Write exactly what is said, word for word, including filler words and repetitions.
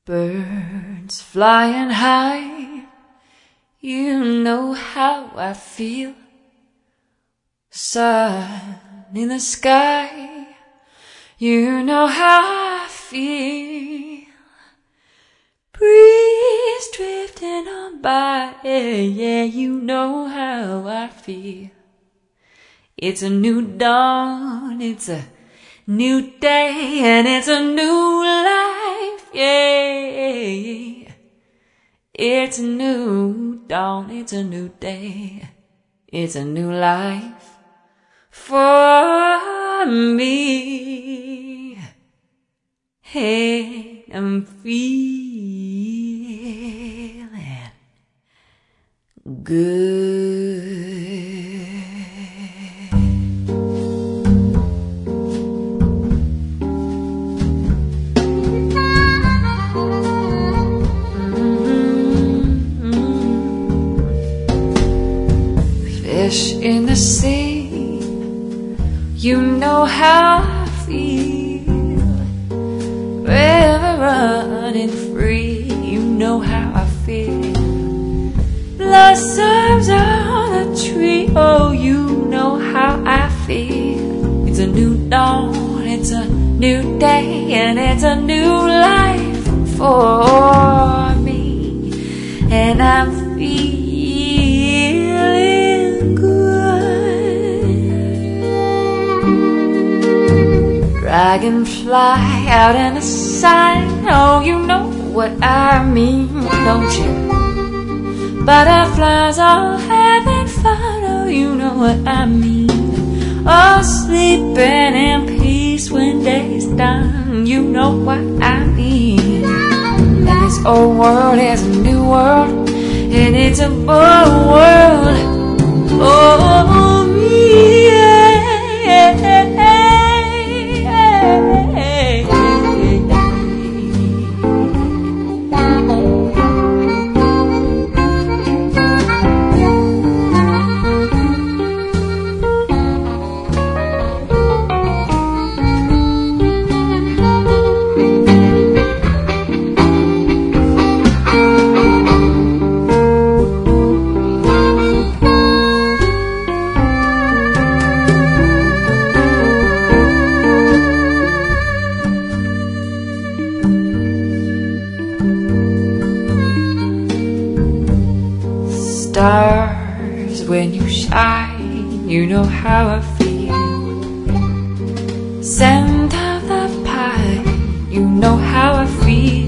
Birds flying high, you know how I feel. Sun in the sky, you know how I feel. Breeze drifting on by, yeah, you know how I feel. It's a new dawn, it's a new day, and it's a new life, yeah. It's a new dawn, it's a new day, it's a new life for me. Hey, I'm feeling good. Fish in the sea, you know how I feel. River running free, you know how I feel. Blossoms on a tree, oh, you know how I feel. It's a new dawn, it's a new day, and it's a new life for me. And I'm feeling dragonfly out in the sun, oh, you know what I mean, don't you? Butterflies all having fun, oh, you know what I mean. Oh, sleeping in peace when day's done, you know what I mean. And this old world is a new world, and it's a bold world, oh, me, yeah, yeah. Stars, when you shine, you know how I feel. Scent of the pine, you know how I feel.